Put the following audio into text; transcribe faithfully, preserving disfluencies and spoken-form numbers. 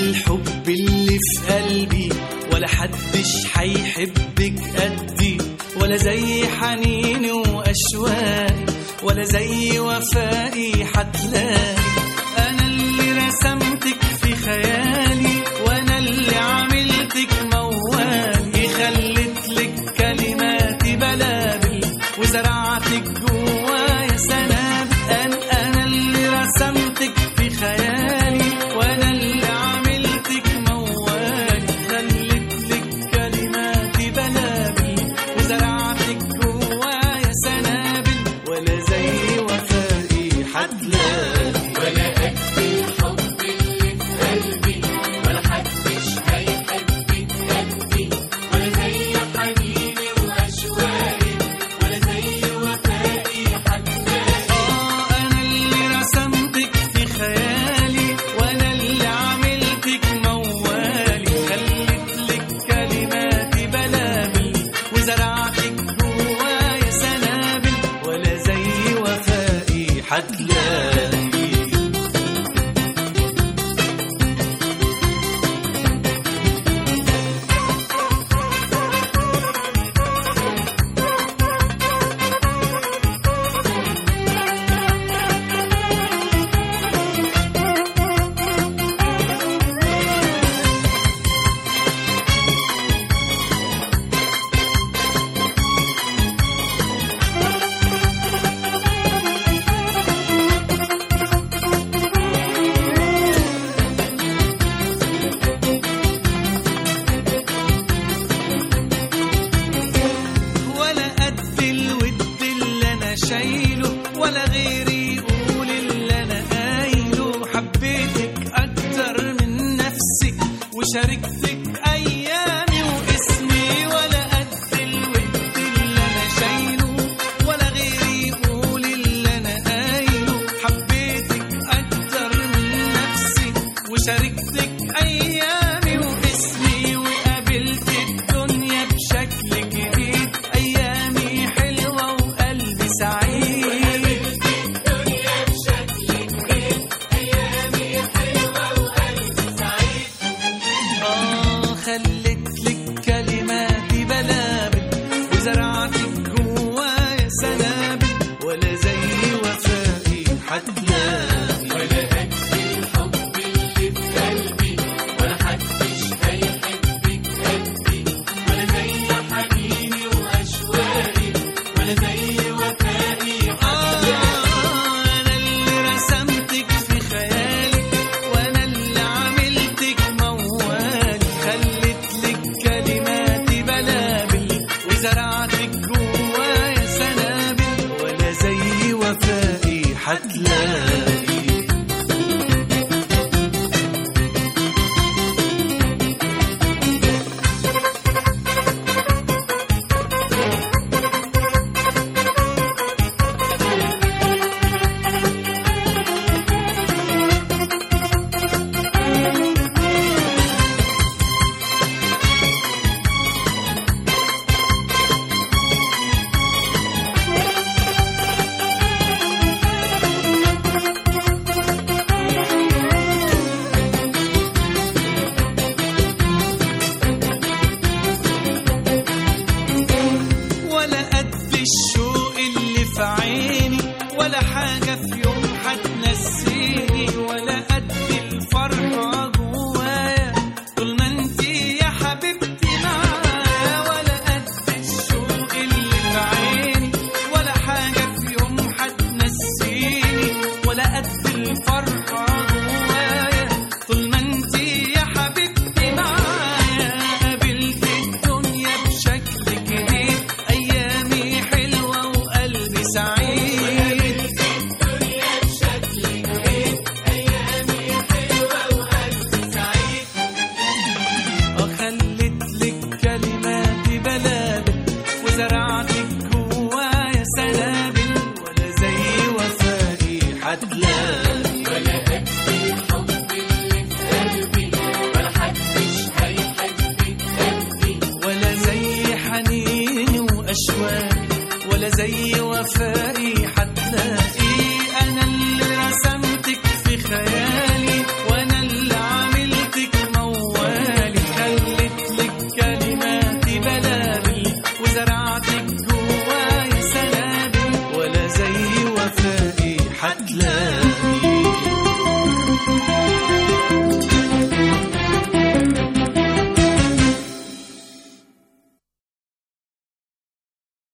الحب اللي في قلبي، ولا حدش حيحبك قدي، ولا زي حنيني وأشواقي، ولا زي وفائي حتلاقي. أنا اللي رسمتك في خيالي، وأنا اللي عملتك موالي، خلتلك كلماتي بلابل وزرعتك جوايا سنابل. أنا, أنا اللي رسمتك في خيالي، وأنا اللي عملتك موالي، خلتلك كلماتي بلابل وزرعتك جوايا سنابل، ولا زي وفائي حتلاقي. ولا قد الحب اللي في قلبي، ولا حدش هيحبك قدي، ولا زي حنيني وأشواقي، ولا زي وفائي حتلاقي. آه أنا اللي رسمتك في خيالي، وأنا اللي عملتك موالي، خلتلك كلماتي بلابل وزرعتك جوايا سنابل، ولا زي وفائي حتلاقي. ولا غيري يقول اللي انا قايله، حبيتك اكتر من نفسي وشاركتك